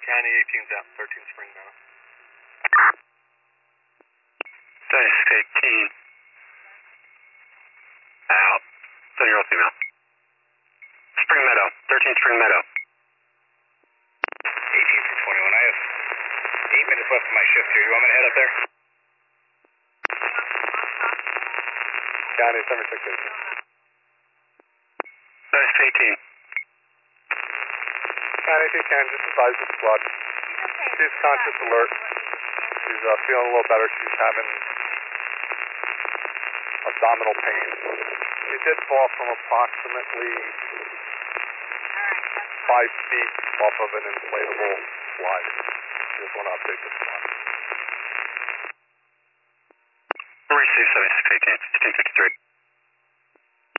County 18's out, 13 Spring Meadow. 18. Out. 7-year-old female. Spring Meadow, 13 Spring Meadow. 18 from 21. I have 8 minutes left of my shift here. Do you want me to head up there? County 7618. 18. County 18 can just advise the squad. She's conscious alert. She's feeling a little better. She's having abdominal pain. She did fall from approximately 5 feet off of an inflatable slide. Just want to update the squad. Receive 7618, 1553.